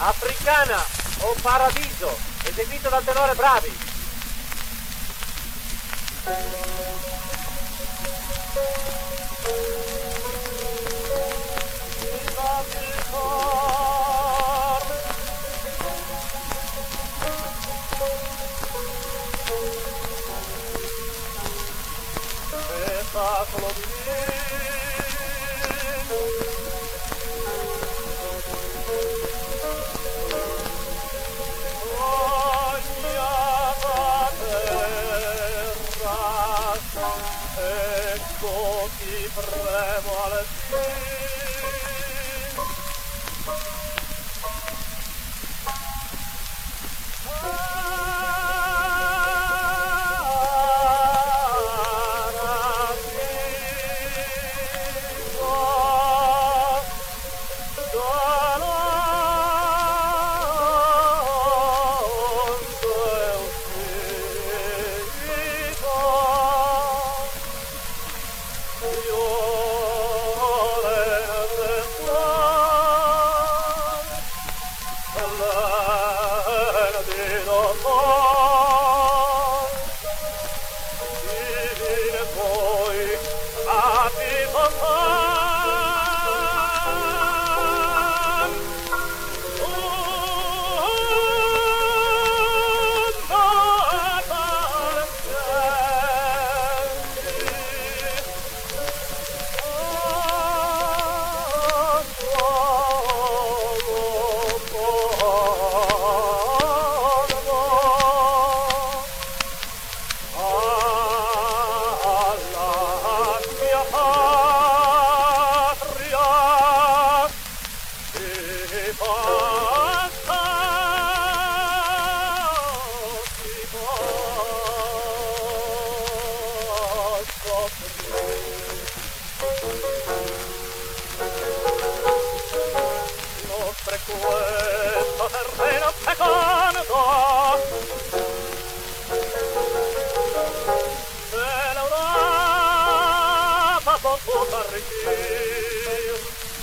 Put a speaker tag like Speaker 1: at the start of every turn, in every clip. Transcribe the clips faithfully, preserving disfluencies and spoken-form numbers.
Speaker 1: Africana o Paradiso, eseguito dal tenore Bravi. Spettacolo ecco chi premo al fin. Questo terreno fecondo se l'Europa può potuto arricchire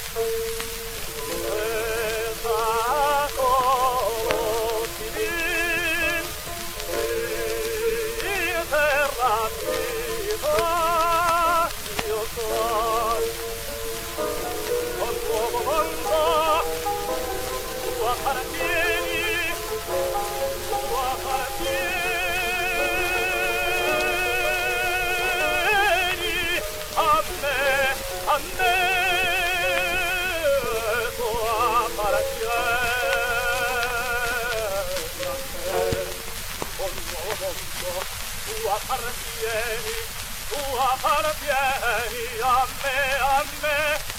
Speaker 1: spettacolo civil in terra viva io sono con tuo mondo appartieni, tu appartieni a me, a me, tu appartieni a me, con nuovo mondo, tu appartieni, tu appartieni a me, a me.